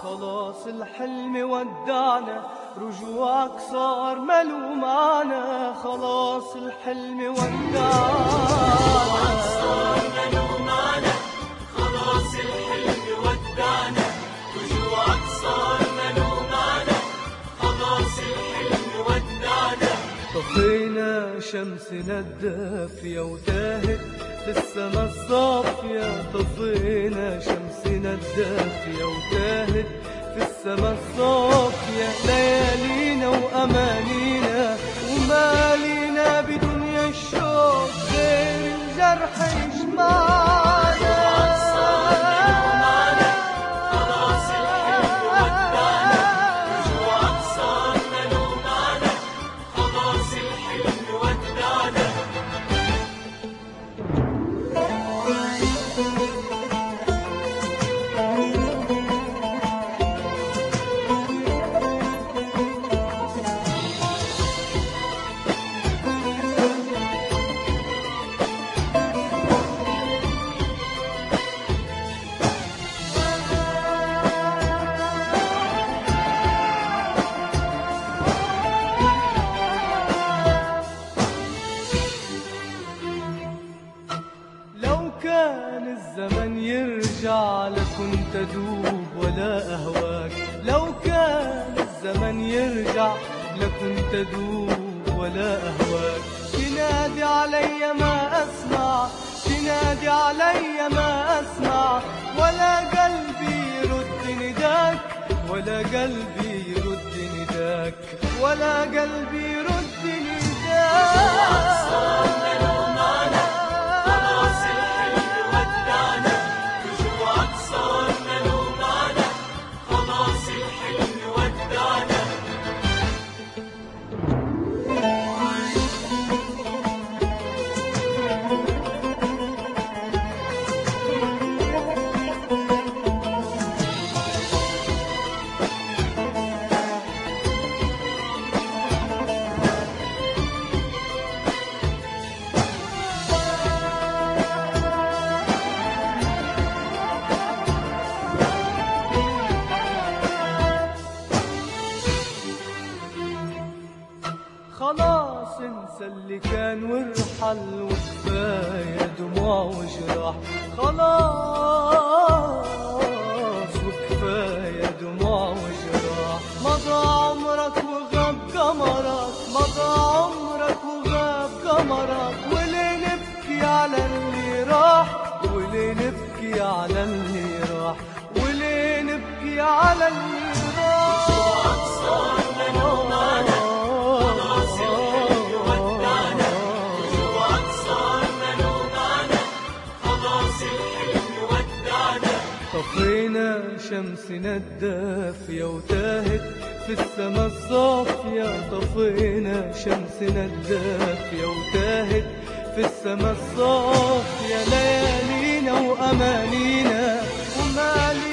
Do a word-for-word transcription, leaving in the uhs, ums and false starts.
خلاص الحلم ودعنا، رجوعك صار ملو معنا. خلاص الحلم ودعنا، صار ملو معنا. خلاص الحلم ودعنا، رجوعك صار ملو معنا. خلاص الحلم ودعنا. طفينا شمسنا الدافية وتاهت في السما الصافية. طفينا شمسنا الدافية وتاهت في السما الصافية. ليالينا وأمانينا ومالينا بدنيا الشوق غير الجرح يجمعنا. خلاص الحلم ودعنا، رجوعك صار ملو معنا. خلاص الحلم ودعنا. كان الزمن يرجع لكنت أدوب ولا أهواك. لو كان الزمن يرجع لكنت أدوب ولا أهواك. تنادي علي ما أسمع، تنادي علي ما أسمع. ولا قلبي يرد نداك، ولا قلبي يرد نداك. ولا قلبي يرد نداك. خلاص انسى اللي كان وارحل وكفاية دموع وجراح. خلاص وكفاية دموع وجراح. مضى عمرك وغاب قمرك، مضى عمرك وغاب قمرك. وليه نبكي على اللي راح، وليه نبكي على اللي راح. وليه نبكي على اللي راح. صار ملو معنا. طفينا شمسنا الدافية وتاهت في السما الصافية. طفينا شمسنا الدافية وتاهت في السما الصافية. ليالينا وأمانينا ومالينا